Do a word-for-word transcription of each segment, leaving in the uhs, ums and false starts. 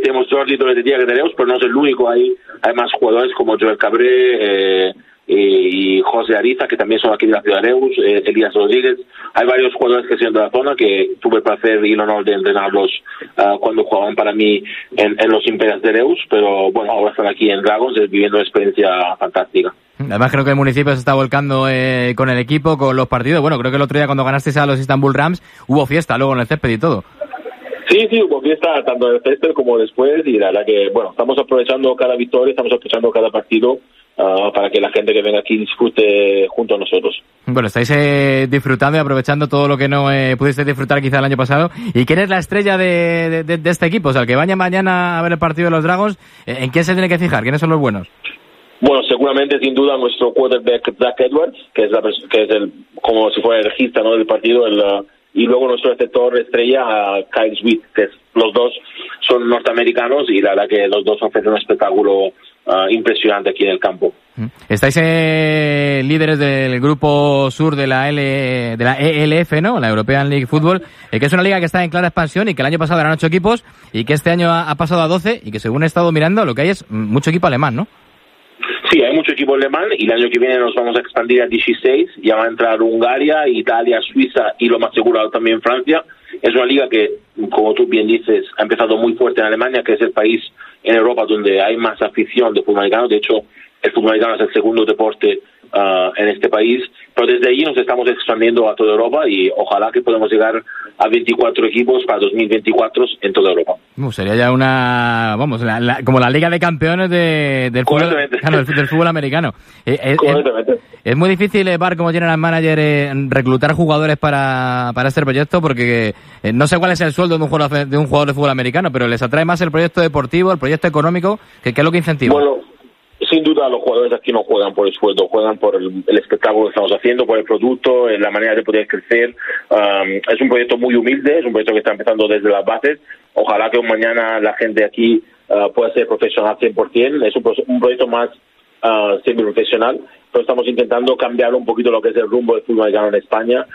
tenemos Jordi Toletería que tenemos, pero no es el único. Hay, hay más jugadores como Joel Cabré, eh, y José Ariza, que también son aquí de la ciudad de Reus, eh, Elías Rodríguez. Hay varios jugadores que son de la zona que tuve el placer y el honor de entrenarlos uh, cuando jugaban para mí en, en los Imperials de Reus, pero bueno, ahora están aquí en Dragons eh, viviendo una experiencia fantástica. Además creo que el municipio se está volcando eh, con el equipo, con los partidos. Bueno, creo que el otro día cuando ganasteis a los Istanbul Rams hubo fiesta luego en el césped y todo. Sí, sí, hubo fiesta tanto en el césped como después, y la verdad que, bueno, estamos aprovechando cada victoria, estamos aprovechando cada partido uh, para que la gente que venga aquí disfrute junto a nosotros. Bueno, estáis eh, disfrutando y aprovechando todo lo que no eh, pudisteis disfrutar quizá el año pasado. ¿Y quién es la estrella de, de, de este equipo? O sea, el que vaya mañana a ver el partido de los Dragons, ¿en quién se tiene que fijar? ¿Quiénes son los buenos? Bueno, seguramente, sin duda, nuestro quarterback Zach Edwards, que es la que es el como si fuera el regista, ¿no?, del partido, el, uh, y luego nuestro receptor estrella, uh, Kyle Sweet, que es, los dos son norteamericanos y la verdad que los dos ofrecen un espectáculo uh, impresionante aquí en el campo. Estáis eh, líderes del grupo sur de la L, de la E L F, ¿no?, la European League Football, eh, que es una liga que está en clara expansión y que el año pasado eran ocho equipos y que este año ha, ha pasado a doce y que según he estado mirando lo que hay es mucho equipo alemán, ¿no? Sí, hay mucho equipo alemán y el año que viene nos vamos a expandir a dieciséis, ya va a entrar Hungría, Italia, Suiza y lo más seguro también Francia. Es una liga que, como tú bien dices, ha empezado muy fuerte en Alemania, que es el país en Europa donde hay más afición de fútbol americano. De hecho, el fútbol americano es el segundo deporte uh, en este país, pero desde ahí nos estamos expandiendo a toda Europa y ojalá que podamos llegar a veinticuatro equipos para dos mil veinticuatro en toda Europa. Uh, sería ya una, vamos, la, la, como la Liga de Campeones de, del, fútbol, claro, del, del fútbol americano. Eh, eh, es, es muy difícil, eh, Bar, como general manager, eh, reclutar jugadores para, para este proyecto, porque eh, no sé cuál es el sueldo de un, jugador, de un jugador de fútbol americano, pero les atrae más el proyecto deportivo, el proyecto económico, que qué es lo que incentiva. Bueno, sin duda los jugadores aquí no juegan por el sueldo, juegan por el, el espectáculo que estamos haciendo, por el producto, la manera de poder crecer. Um, es un proyecto muy humilde, es un proyecto que está empezando desde las bases. Ojalá que mañana la gente aquí uh, pueda ser profesional cien por ciento. Es un, un proyecto más uh, semi-profesional, pero estamos intentando cambiar un poquito lo que es el rumbo del fútbol americano en España.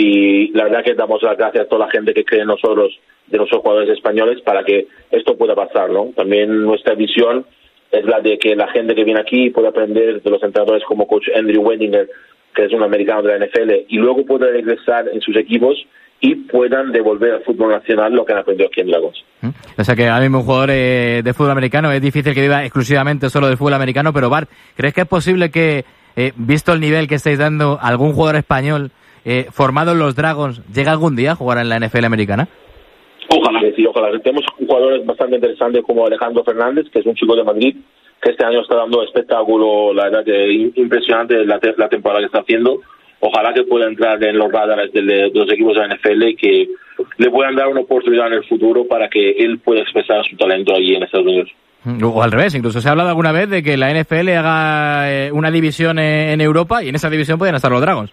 Y la verdad que damos las gracias a toda la gente que cree en nosotros, de nuestros jugadores españoles, para que esto pueda pasar, ¿no? También nuestra visión es la de que la gente que viene aquí pueda aprender de los entrenadores como coach Andrew Wendinger, que es un americano de la N F L, y luego pueda regresar en sus equipos y puedan devolver al fútbol nacional lo que han aprendido aquí en Dragons. O sea que ahora mismo un jugador eh, de fútbol americano es difícil que viva exclusivamente solo del fútbol americano, pero Bart, ¿crees que es posible que, eh, visto el nivel que estáis dando, algún jugador español eh, formado en los Dragons llegue algún día a jugar en la N F L americana? Ojalá que sí, ojalá. Tenemos jugadores bastante interesantes como Alejandro Fernández, que es un chico de Madrid, que este año está dando espectáculo, la verdad que impresionante la, te- la temporada que está haciendo. Ojalá que pueda entrar en los radares de, de los equipos de la N F L y que le puedan dar una oportunidad en el futuro para que él pueda expresar su talento allí en Estados Unidos. O al revés, incluso se ha hablado alguna vez de que la N F L haga eh, una división en Europa y en esa división pueden estar los Dragons.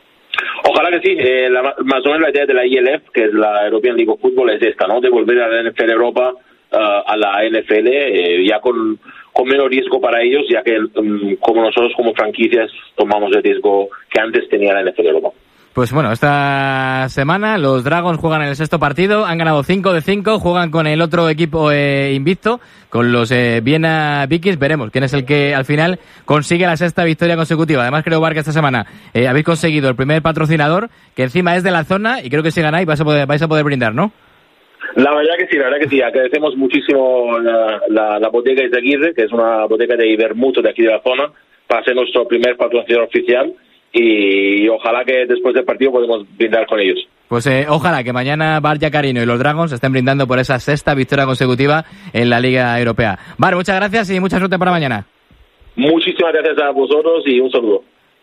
Ojalá que sí. Eh, la, más o menos la idea de la I L F, que es la European League of Football, es esta, ¿no? De volver a la N F L Europa uh, a la N F L, eh, ya con, con menos riesgo para ellos, ya que um, como nosotros como franquicias tomamos el riesgo que antes tenía la N F L Europa. Pues bueno, esta semana los Dragons juegan en el sexto partido, han ganado cinco de cinco, juegan con el otro equipo eh, invicto, con los eh, Viena Vikings. Veremos quién es el que al final consigue la sexta victoria consecutiva. Además creo, Bar, que esta semana eh, habéis conseguido el primer patrocinador, que encima es de la zona, y creo que si ganáis vais a poder, vais a poder brindar, ¿no? La verdad que sí, la verdad que sí. Agradecemos muchísimo la, la, la bodega Izaguirre, que es una bodega de Ibermuto de aquí de la zona, para ser nuestro primer patrocinador oficial. Y ojalá que después del partido podamos brindar con ellos. Pues eh, ojalá que mañana Bar Yacarino y los Dragons estén brindando por esa sexta victoria consecutiva en la Liga Europea. Bar, muchas gracias y mucha suerte para mañana. Muchísimas gracias a vosotros y un saludo.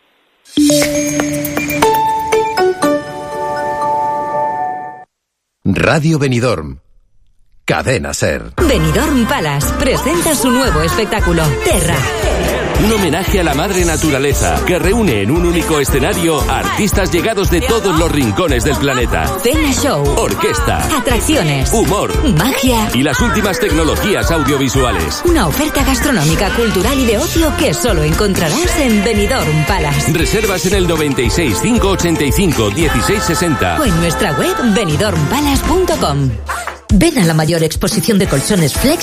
Radio Benidorm. Cadena Ser. Benidorm Palace presenta su nuevo espectáculo, Terra. Un homenaje a la madre naturaleza que reúne en un único escenario a artistas llegados de todos los rincones del planeta. Cena show, orquesta, atracciones, humor, magia y las últimas tecnologías audiovisuales. Una oferta gastronómica, cultural y de ocio que solo encontrarás en Benidorm Palace. Reservas en el noventa y seis, cinco ochenta y cinco, dieciséis sesenta o en nuestra web benidorm palace punto com. Ven a la mayor exposición de colchones Flex